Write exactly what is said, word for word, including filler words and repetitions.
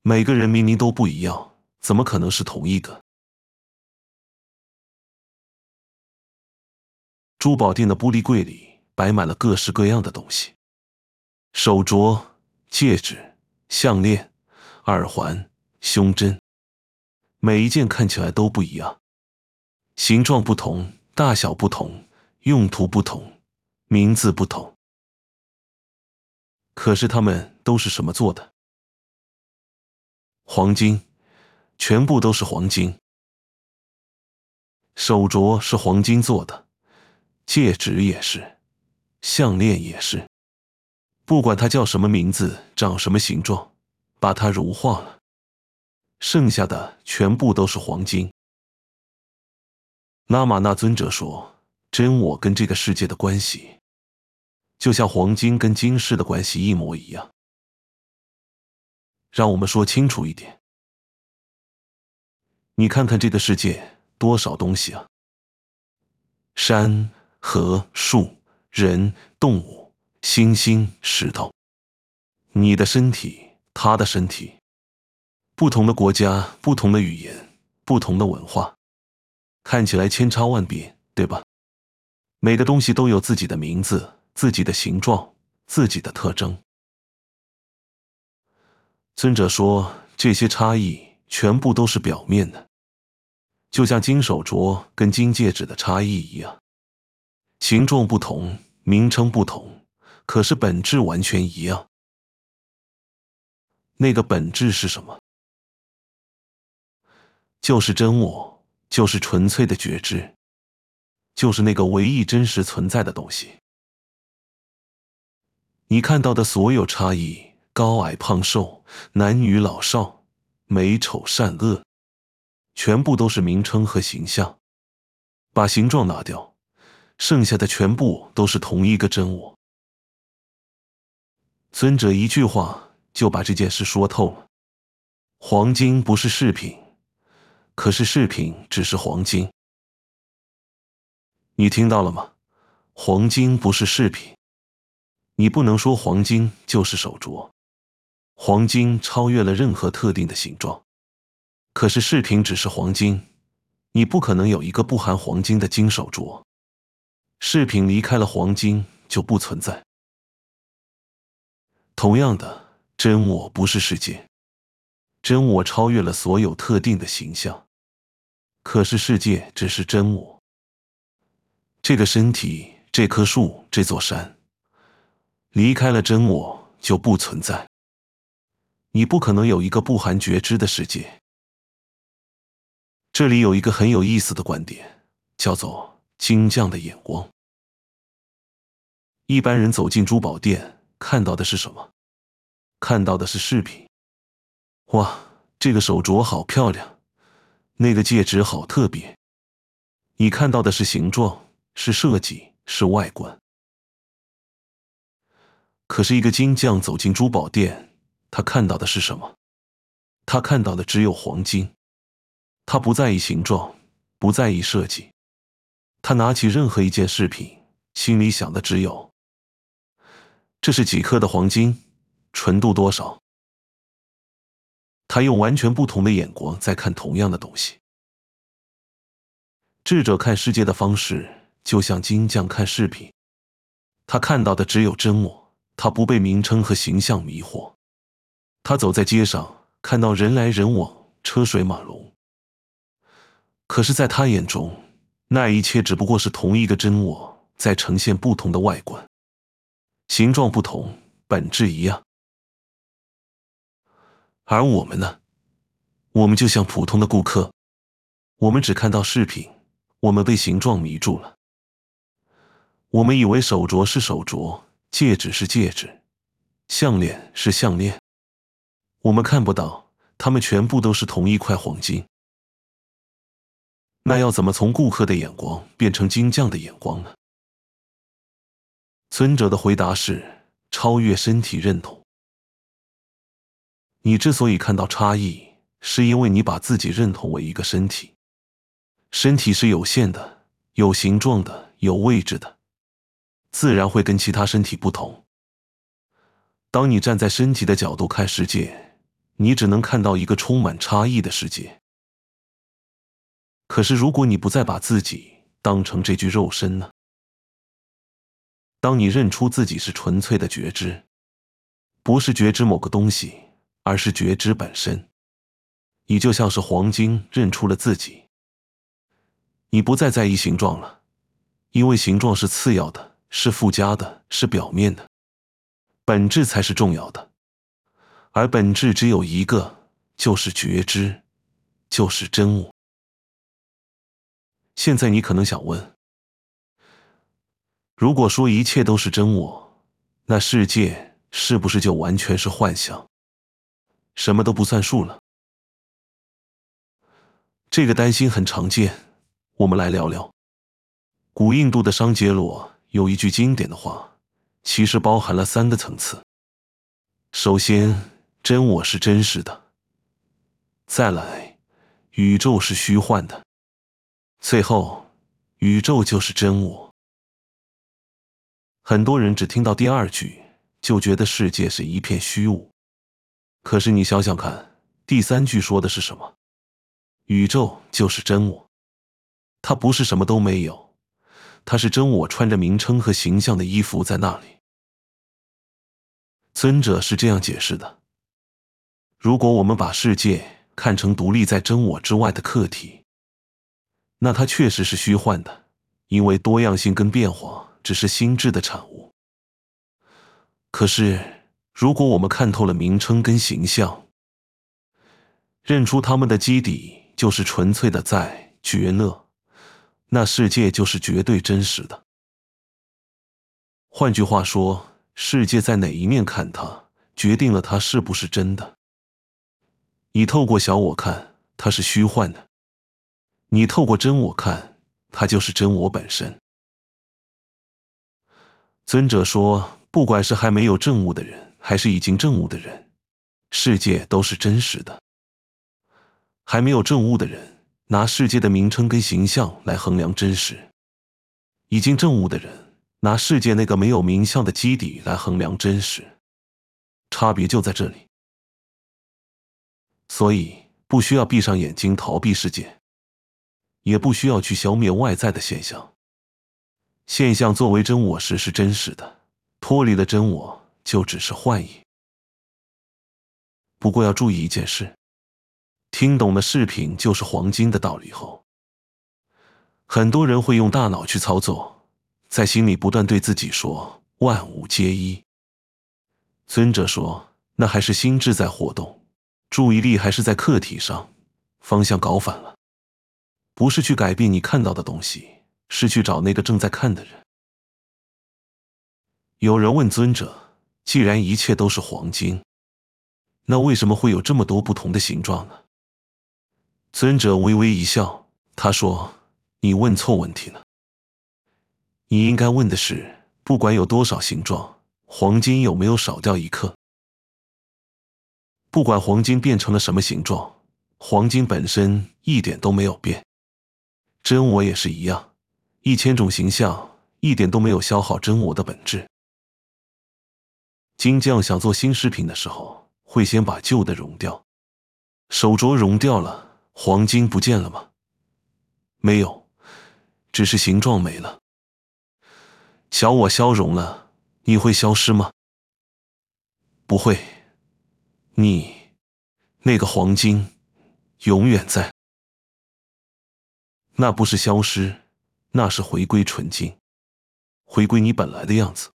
每个人明明都不一样，怎么可能是同一个？珠宝店的玻璃柜里摆满了各式各样的东西，手镯、戒指、项链、耳环、胸针，每一件看起来都不一样，形状不同，大小不同，用途不同，名字不同。可是它们都是什么做的？黄金，全部都是黄金。手镯是黄金做的，戒指也是，项链也是。不管它叫什么名字，长什么形状，把它融化了，剩下的全部都是黄金。拉玛那尊者说，真我跟这个世界的关系，就像黄金跟金世的关系一模一样。让我们说清楚一点，你看看这个世界多少东西啊，山、河、树、人、动物、星星、石头，你的身体，他的身体，不同的国家，不同的语言，不同的文化，看起来千差万别，对吧？每个东西都有自己的名字，自己的形状，自己的特征。尊者说，这些差异全部都是表面的，就像金手镯跟金戒指的差异一样，形状不同，名称不同，可是本质完全一样。那个本质是什么？就是真我，就是纯粹的觉知，就是那个唯一真实存在的东西。你看到的所有差异，高矮胖瘦，男女老少，美丑善恶，全部都是名称和形象。把形状拿掉，剩下的全部都是同一个真我。尊者一句话就把这件事说透了。黄金不是饰品，可是饰品只是黄金。你听到了吗？黄金不是饰品。你不能说黄金就是手镯。黄金超越了任何特定的形状。可是饰品只是黄金，你不可能有一个不含黄金的金手镯。饰品离开了黄金就不存在。同样的，真我不是世界。真我超越了所有特定的形象。可是世界只是真我。这个身体，这棵树，这座山，离开了真我就不存在。你不可能有一个不含觉知的世界。这里有一个很有意思的观点，叫做金匠的眼光。一般人走进珠宝店，看到的是什么？看到的是饰品。哇，这个手镯好漂亮，那个戒指好特别。你看到的是形状，是设计，是外观。可是一个金匠走进珠宝店，他看到的是什么？他看到的只有黄金。他不在意形状，不在意设计。他拿起任何一件饰品，心里想的只有：这是几克的黄金，纯度多少？他用完全不同的眼光在看同样的东西。智者看世界的方式，就像金匠看饰品。他看到的只有真我，他不被名称和形象迷惑。他走在街上，看到人来人往，车水马龙。可是在他眼中，那一切只不过是同一个真我在呈现不同的外观，形状不同，本质一样。而我们呢？我们就像普通的顾客，我们只看到饰品，我们被形状迷住了。我们以为手镯是手镯，戒指是戒指，项链是项链。我们看不到，它们全部都是同一块黄金。那要怎么从顾客的眼光变成金匠的眼光呢？尊者的回答是：超越身体认同。你之所以看到差异，是因为你把自己认同为一个身体。身体是有限的，有形状的，有位置的，自然会跟其他身体不同。当你站在身体的角度看世界， 你只能看到一个充满差异的世界。可是如果你不再把自己当成这具肉身呢？当你认出自己是纯粹的觉知，不是觉知某个东西，而是觉知本身，你就像是黄金认出了自己。你不再在意形状了，因为形状是次要的，是附加的，是表面的，本质才是重要的。而本质只有一个，就是觉知，就是真我。现在你可能想问，如果说一切都是真我，那世界是不是就完全是幻想，什么都不算数了？这个担心很常见，我们来聊聊。古印度的商杰罗有一句经典的话，其实包含了三个层次。首先，真我是真实的；再来，宇宙是虚幻的；最后，宇宙就是真我。很多人只听到第二句，就觉得世界是一片虚无。可是你想想看，第三句说的是什么？宇宙就是真我，它不是什么都没有，它是真我穿着名称和形象的衣服在那里。尊者是这样解释的：如果我们把世界看成独立在真我之外的客体，那它确实是虚幻的，因为多样性跟变化只是心智的产物。可是，如果我们看透了名称跟形象，认出它们的基底就是纯粹的在觉乐，那世界就是绝对真实的。换句话说，世界在哪一面看它，决定了它是不是真的。你透过小我看，它是虚幻的；你透过真我看，它就是真我本身。尊者说，不管是还没有证悟的人，还是已经证悟的人，世界都是真实的。还没有证悟的人，拿世界的名称跟形象来衡量真实；已经证悟的人，拿世界那个没有名相的基底来衡量真实。差别就在这里。所以，不需要闭上眼睛逃避世界，也不需要去消灭外在的现象。现象作为真我时是真实的，脱离了真我就只是幻影。不过要注意一件事，听懂了饰品就是黄金的道理后，很多人会用大脑去操作，在心里不断对自己说万物皆一。尊者说，那还是心智在活动，注意力还是在客体上，方向搞反了。不是去改变你看到的东西，是去找那个正在看的人。有人问尊者，既然一切都是黄金，那为什么会有这么多不同的形状呢？尊者微微一笑，他说，你问错问题了。你应该问的是，不管有多少形状，黄金有没有少掉一克？不管黄金变成了什么形状，黄金本身一点都没有变。真我也是一样，一千种形象一点都没有消耗真我的本质。金匠想做新饰品的时候，会先把旧的熔掉。手镯熔掉了，黄金不见了吗？没有，只是形状没了。小我消融了，你会消失吗？不会，你，那个黄金，永远在。那不是消失，那是回归纯净，回归你本来的样子。